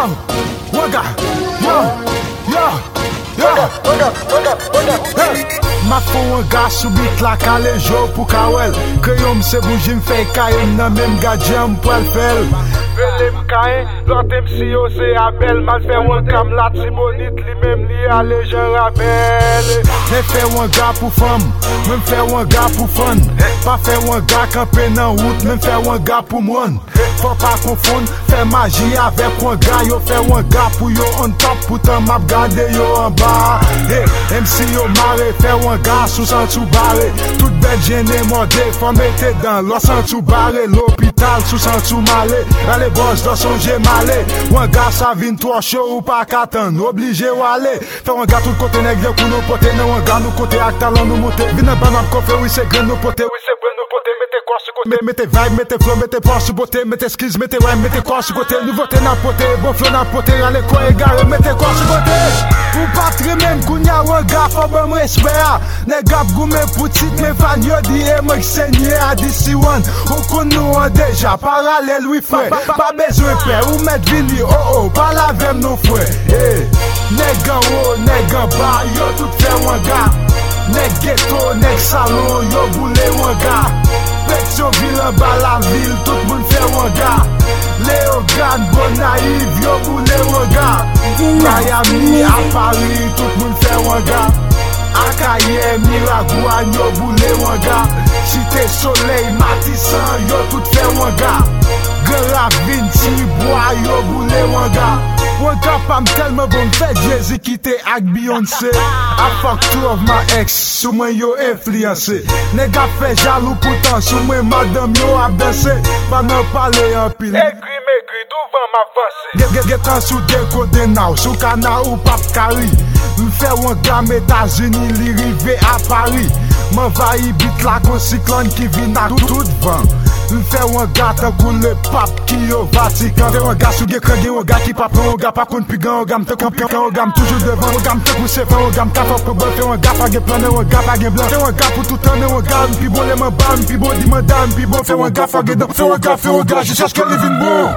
wanga, ma fò wanga soubit la kale jo pou kawel. Kreyom se bouji m'fè kayen nan même gadjam pou el fel. Velem kayen, lotem si yo se abel. Mal fè wanga m'lat si bonit li même li ale jen rabel. Ne fè wanga pou fam, même fè wanga pou fun. Pa fè wanga kampe nan route, même fè wanga pou moun. Faut pas confondre, fè magie avec wanga. Yo fè wanga pou yo on top, poutan map gade yo en bas. MC yo mare, fè wanga sous sans sous barré. Tout bête gêné mordé, faut mettre dans l'os sans sous barré. L'hôpital sous sans sous malé. Allez boss dans son j'ai malé. Wanga ça vient trop chaud ou pas qu'attendre, obligé ou aller. Fè wanga tout côté nègre pour nous poter. Non wanga nous côté ak talon nous monter. Vine ban map koffé, oui c'est grand nous poter. Oui c'est bon nous poter. Mettez quoi sur côté. Mettez vibe, mettez flow, mettez pas sur beauté. Mettez skills, mettez rhyme, mettez quoi sur côté. Nouveauté n'a poté, bon flow n'a poté. Allez quoi égaré, mettez quoi sur côté. Ou pas même kounya wanga faut bon respect. Nègap goumé poutit mais fan yo di et moi saigné à DC One. Ou kon nous déjà parallèle oui frère. Pas besoin faire ou mettre vini oh pas la vem nos frères. Nèga oh nèga ba yo tout fait wanga. Nèg ghetto nèg salon yo boule wanga. Pection ville en bas la ville tout moun fait wanga. Léogan bon naïve yo boule wanga. Miami à Paris tout moun fait wanga. Akaye Miragua yo boule wanga. Cité Soleil Matissan yo tout fait wanga. Grand Vinci bois yo boule wanga. Wanga pam tellement bon fait Jay-Z quitter ak Beyoncé. I fuck two of my ex, sou mwen yo influencé. Nèga fait jaloux pourtant sou mwen madame yo a dansé. Pas nan parler en pile. Maigri devant ma pensée. Get sous décodé now, sous cana ou pap kari. M'fè wanga États-Unis li rive à Paris. M'envahi bit la kon cyclone qui vient à tout vent. M'fè wanga tan kou le pape qui au Vatican. Fè wanga sou ge krege wanga qui pa pran wanga pa kon pigan wanga m'te kampion wanga toujours devant wanga m'te pousse fè wanga m'ka fò ko bon fè wanga pa ge plan wanga pa ge blanc. Fè wanga pour tout temps wanga m'pi bon les m'ban m'pi bon di m'dan m'pi bon fè wanga fò ge dan fè wanga je cherche que les vin bon.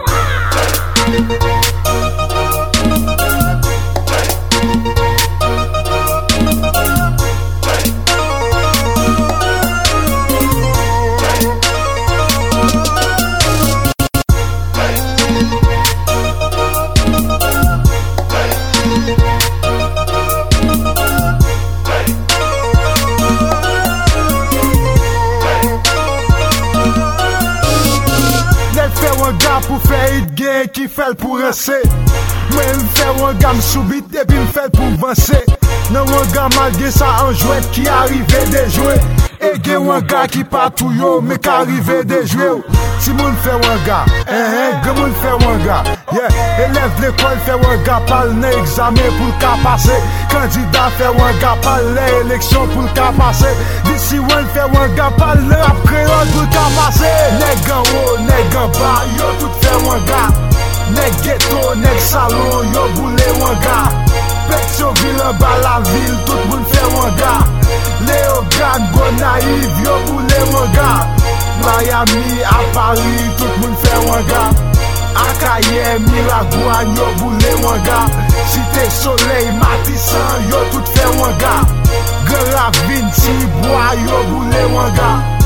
Pour faire it gain qui fait pour rester. Moi m'fais wanga m'soubit et puis m'fait pour avancer. Non wanga malgré ça en jouette qui arrive de jouer. Et gen wanga qui pas tout yo mais qui arrive de jouer. Si moun fait wanga, gen moun fait wanga. Yeah, élève l'école fait wanga parle né examen pour le cas passer. Candidat fait wanga parle l'élection pour le cas passer. D'ici one fait wanga parle après pour le cas passer. Nèg en haut, nèg en bas, yo tout fait wanga. Nèg ghetto, nèg salon, yo boule wanga. Pection ville en bas la ville, tout le monde fait wanga. Léogan, bon naïve, yo boule wanga. Miami à Paris, tout le monde fait wanga. Akaye Miragua, yo boule wanga. Cité Soleil Matissan, yo tout fait wanga. Grand Vinci bois, yo boule wanga.